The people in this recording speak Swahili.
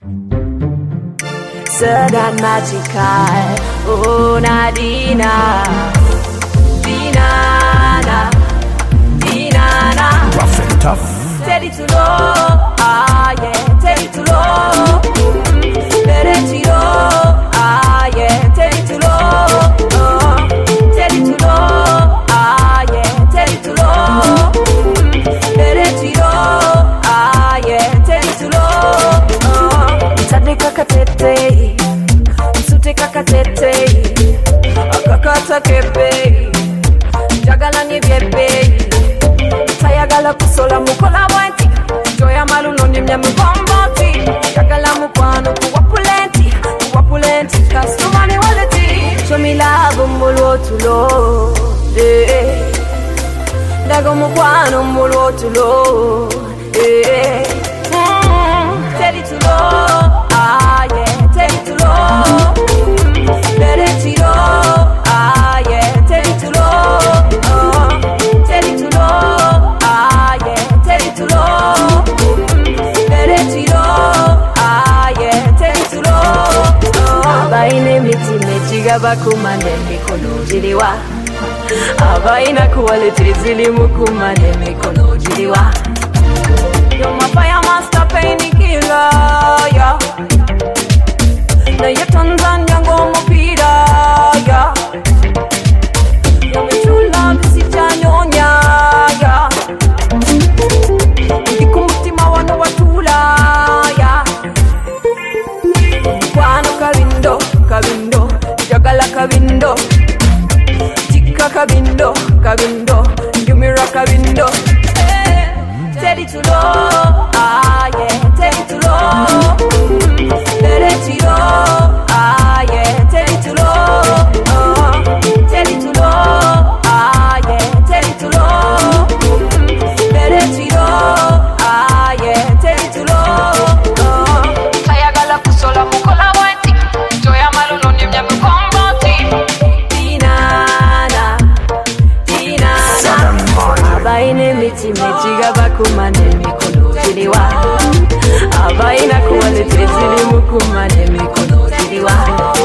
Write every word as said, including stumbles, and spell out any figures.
Certain magical, oh Nadina, Dinana, Dinana. Rough and tough. Steady to low, ah yeah, steady to low. Steady to low, ah yeah, steady to low. Steady to low, ah yeah, steady to low. Steady to low, ah yeah, steady to low. Mtade kakatete, msute kakatete, akakata kepe, jagala ni bebe. Tayagala kusola mukola wanti, joya maluno nimya mkomboti. Jagala mukwano kuwapulenti, kuwapulenti, kastumani waleti. Show me love mulu tulo, eh. Dago mukwano mulu tulo, eh. Teddy tulo, ah yeah, teddy tulo. Teddy tulo, ah yeah, teddy tulo. Teddy tulo. Abaine miti mejiga bakumane mikono jiliwa. Abaina quality zili mukumane mikono jiliwa. You're my fire master pain killer, yeah. Na ya Tanzania ngomo pira, yeah. You're my true love sijanyonya, yeah. Ndikumutima wano watula, yeah. Kwano kabindo, kabindo, jagala kabindo. Tika kabindo, kabindo, yumira kabindo. Teddy to low, ah yeah, teddy to low. Teddy to low, ah yeah, teddy to low. Teddy to low, ah yeah, teddy to low. Teddy to low, ah yeah, teddy to low. Tayagala kusola mukola wanti, joya maluno nimya mkomboti. Dinana, dinana. Abaine miti mejiga bakumane mikono jiliwa. Abaina quality zili mukumane mikono jiliwa.